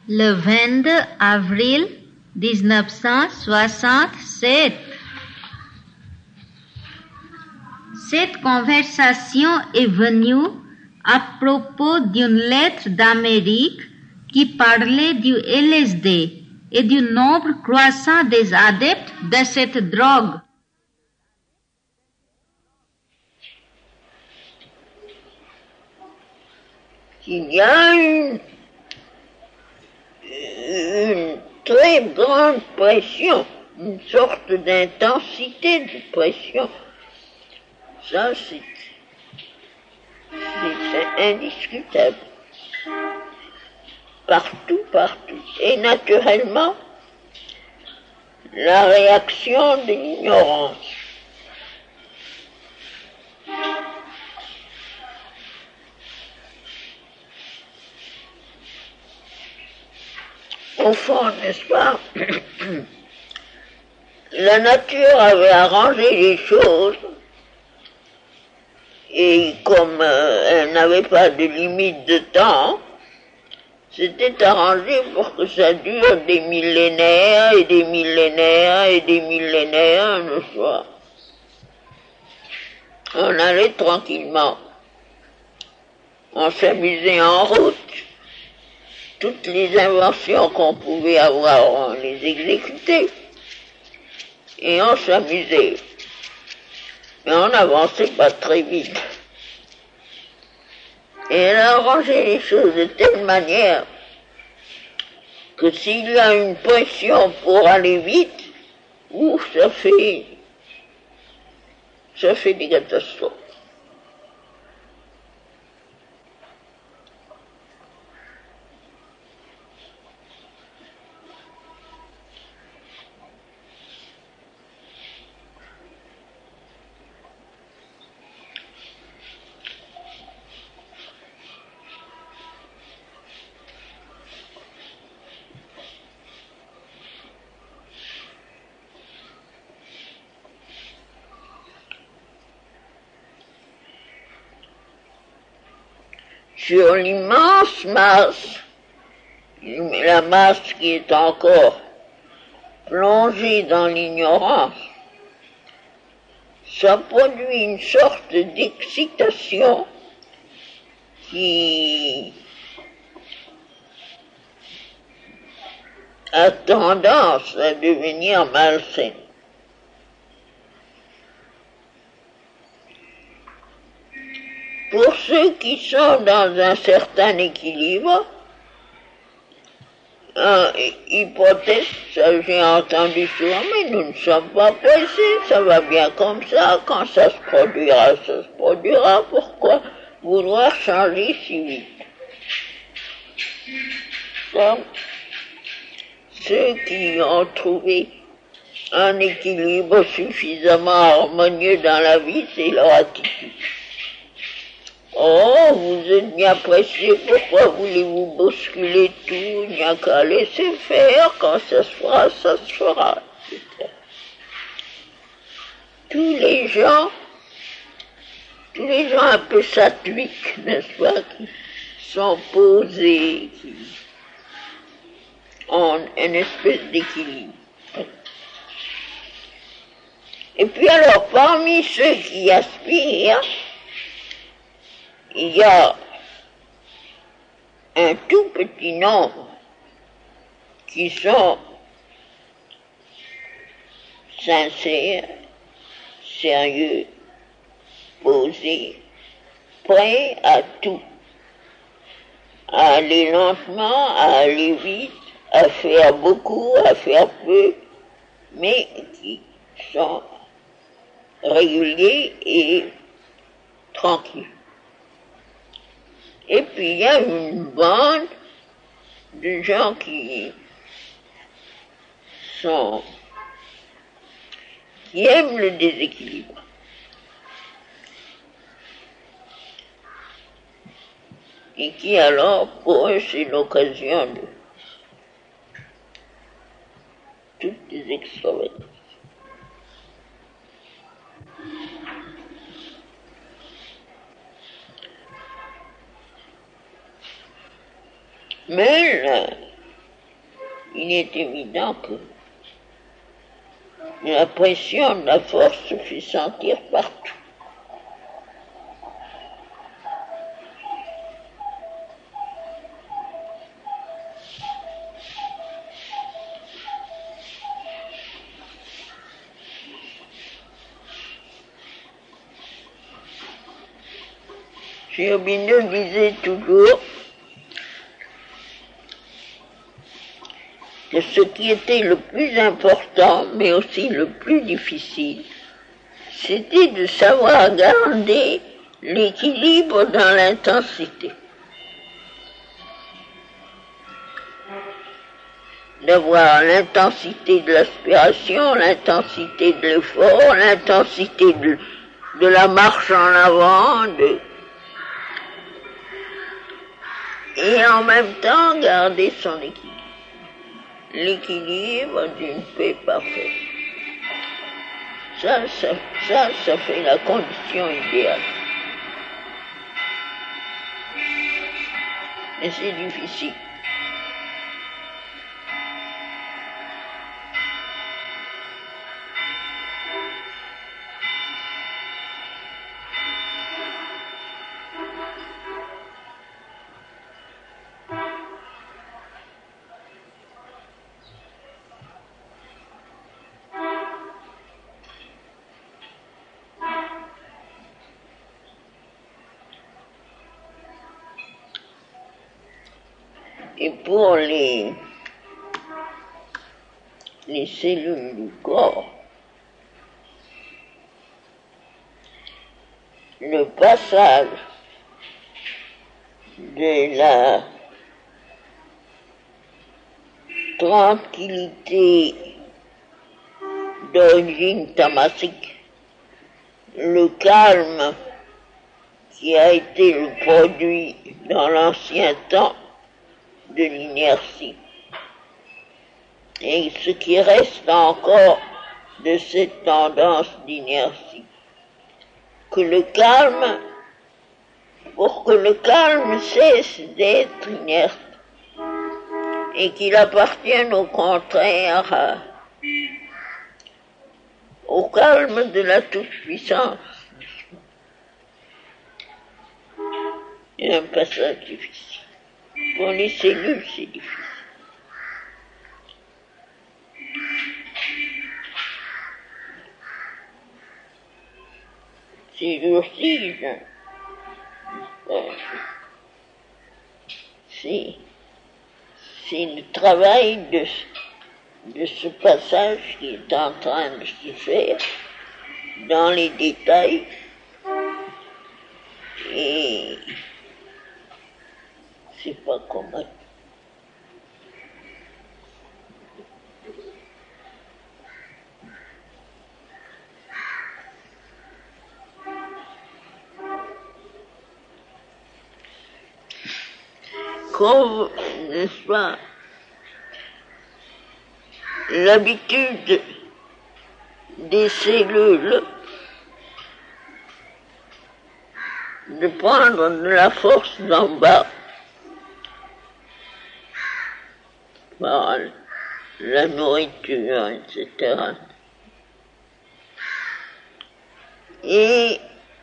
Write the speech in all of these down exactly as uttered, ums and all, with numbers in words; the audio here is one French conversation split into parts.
le vingt-deux avril mille neuf cent soixante-sept. Cette conversation est venue à propos d'une lettre d'Amérique qui parlait du L S D et du nombre croissant des adeptes de cette drogue. Il y a une, une très grande pression, une sorte d'intensité de pression. Ça, c'est, c'est indiscutable. Partout, partout. Et naturellement, la réaction de l'ignorance. Au fond, n'est-ce pas, la nature avait arrangé les choses et comme euh, elle n'avait pas de limite de temps, c'était arrangé pour que ça dure des millénaires et des millénaires et des millénaires, n'est-ce pas. On allait tranquillement, on s'amusait en route. Toutes les inventions qu'on pouvait avoir, on les exécutait. Et on s'amusait. Mais on n'avançait pas très vite. Et elle a arrangé les choses de telle manière que s'il y a une pression pour aller vite, ouf, ça fait, ça fait des catastrophes. Sur l'immense masse, la masse qui est encore plongée dans l'ignorance, ça produit une sorte d'excitation qui a tendance à devenir malsaine. Pour ceux qui sont dans un certain équilibre, hein, hypothèse, ça j'ai entendu souvent, mais nous ne sommes pas pressés, ça va bien comme ça, quand ça se produira, ça se produira, pourquoi vouloir changer si vite? Donc, ceux qui ont trouvé un équilibre suffisamment harmonieux dans la vie, c'est leur attitude. Oh, vous êtes bien pressé, pourquoi voulez-vous bousculer tout? Il n'y a qu'à laisser faire, quand ça se fera, ça se fera, et cetera. Tous les gens, tous les gens un peu satviques, n'est-ce pas, qui sont posés, qui ont une espèce d'équilibre. Et puis alors, parmi ceux qui aspirent, il y a un tout petit nombre qui sont sincères, sérieux, posés, prêts à tout, à aller lentement, à aller vite, à faire beaucoup, à faire peu, mais qui sont réguliers et tranquilles. Et puis il y a une bande de gens qui sont, qui aiment le déséquilibre. Et qui alors, pour eux, c'est l'occasion de toutes les extravagances. Mais là, il est évident que la pression de la force se fait sentir partout. Giobino disait toujours que ce qui était le plus important, mais aussi le plus difficile, c'était de savoir garder l'équilibre dans l'intensité. D'avoir l'intensité de l'aspiration, l'intensité de l'effort, l'intensité de, de la marche en avant, de... et en même temps garder son équilibre. L'équilibre d'une paix parfaite. Ça, ça, ça, ça fait la condition idéale. Mais c'est difficile. Et pour les, les cellules du corps, le passage de la tranquillité d'origine tamasique, le calme qui a été le produit dans l'ancien temps de l'inertie, et ce qui reste encore de cette tendance d'inertie, que le calme, pour que le calme cesse d'être inerte, et qu'il appartienne au contraire à, au calme de la toute-puissance. Il y a un passage difficile. Pour les cellules, c'est difficile. Ces jours-ci, euh, c'est, c'est le travail de, de ce passage qui est en train de se faire dans les détails. Et c'est pas commun. Comme, n'est-ce pas, l'habitude des cellules de prendre de la force d'en bas par la nourriture, et cetera. Et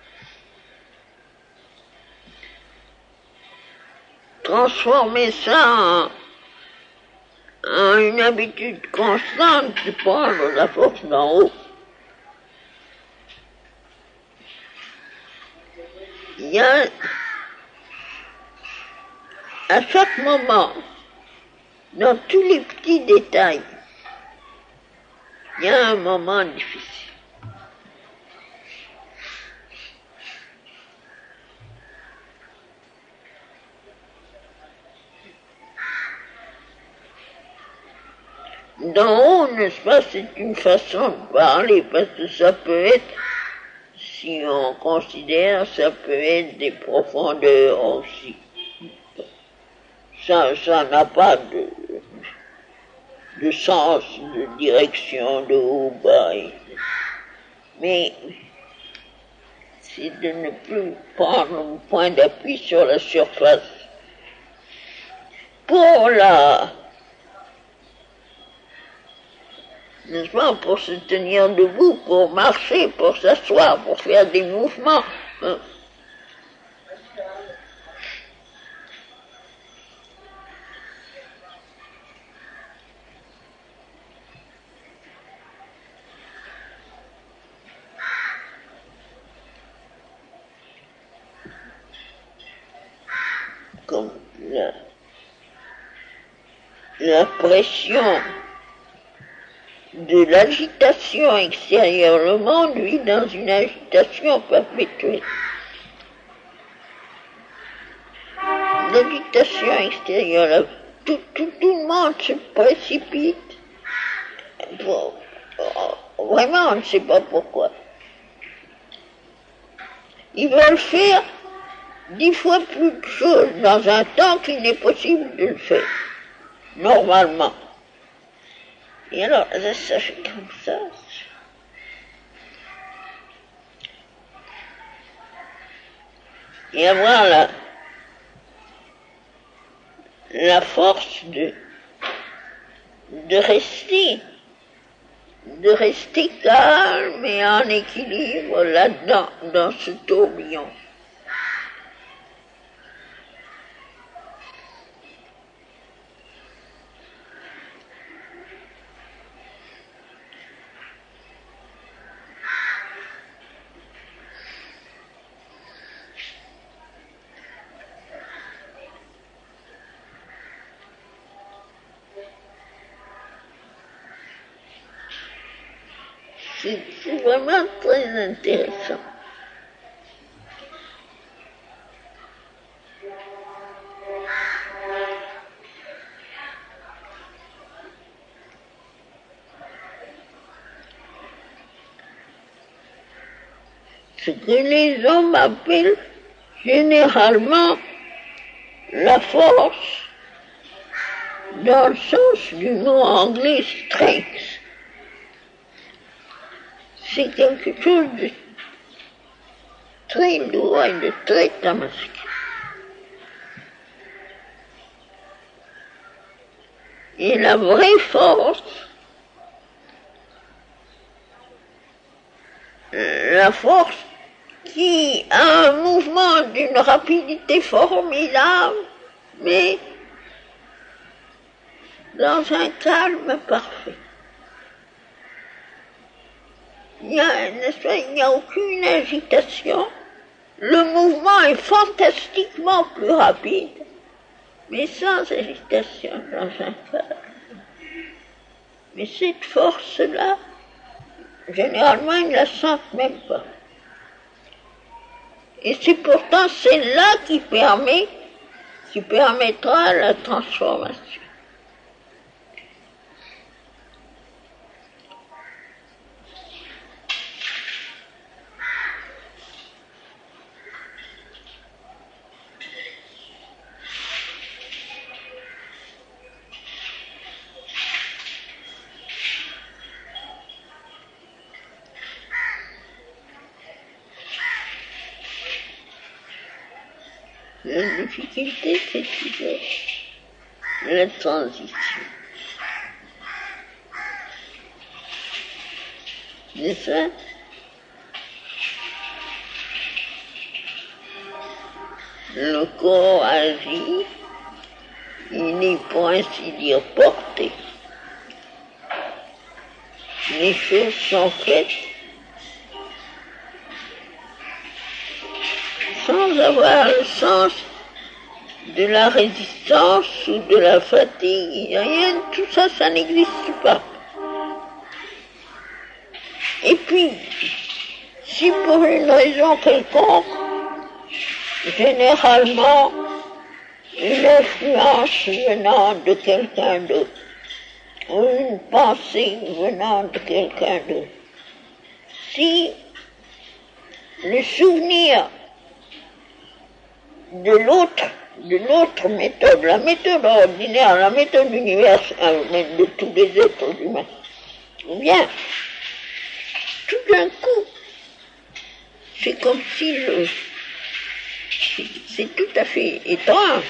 transformer ça en, en une habitude constante de prendre la force d'en haut. Il y a, à chaque moment, dans tous les petits détails, il y a un moment difficile. D'en haut, n'est-ce pas, c'est une façon de parler, parce que ça peut être, si on considère, ça peut être des profondeurs aussi. Ça, ça n'a pas de, de sens, de direction, de haut, bas. Mais c'est de ne plus prendre un point d'appui sur la surface. Pour la n'est-ce pas, pour se tenir debout, pour marcher, pour s'asseoir, pour faire des mouvements. Hein. Comme la, la pression de l'agitation extérieure. Le monde vit dans une agitation perpétuelle. L'agitation extérieure, tout, tout, tout le monde se précipite. Bon, vraiment, on ne sait pas pourquoi. Ils veulent faire dix fois plus de choses dans un temps qu'il n'est possible de le faire, normalement. Et alors, ça fait comme ça. Et avoir la, la force de, de rester, de rester calme et en équilibre là-dedans, dans ce tourbillon. C'est vraiment très intéressant. Ce que les hommes appellent généralement la force, dans le sens du mot anglais strength. C'est quelque chose de très lourd et de très tamasque. Et la vraie force, la force qui a un mouvement d'une rapidité formidable, mais dans un calme parfait. Il n'y a, n'est-ce pas, il n'y a aucune agitation. Le mouvement est fantastiquement plus rapide, mais sans agitation dans un cadre. Mais cette force-là, généralement, ils ne la sentent même pas. Et c'est pourtant celle-là qui permet, qui permettra la transformation. La difficulté, c'est toujours la transition. N'est-ce pas? Le corps agit, il est pour ainsi dire porté. Les choses sont faites sans avoir le sens de la résistance ou de la fatigue. Rien de tout ça, ça n'existe pas. Et puis, si pour une raison quelconque, généralement, une influence venant de quelqu'un d'autre, ou une pensée venant de quelqu'un d'autre, si le souvenir de l'autre, de l'autre méthode, la méthode ordinaire, la méthode universelle, même de tous les êtres humains, ou bien, tout d'un coup, c'est comme si le... C'est tout à fait étrange.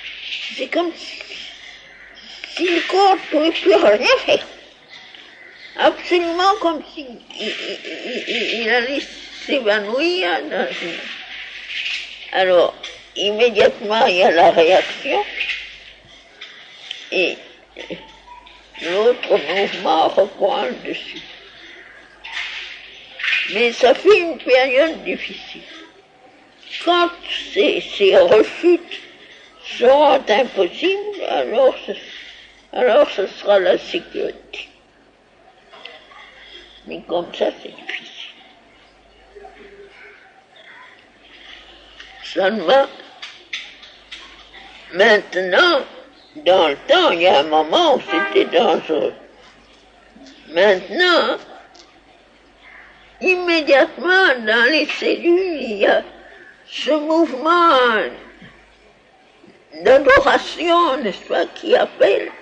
C'est comme si, si le corps ne pouvait plus rien faire. absolument comme s'il il, il, il allait s'évanouir dans une... Alors, immédiatement, il y a la réaction, et l'autre mouvement reprend le dessus. Mais ça fait une période difficile. Quand ces, ces rechutes seront impossibles, alors ce, alors ce sera la sécurité. Mais comme ça, c'est difficile. Seulement, maintenant, dans le temps, il y a un moment où c'était dangereux. Maintenant, immédiatement, dans les cellules, il y a ce mouvement d'adoration, n'est-ce pas, qui appelle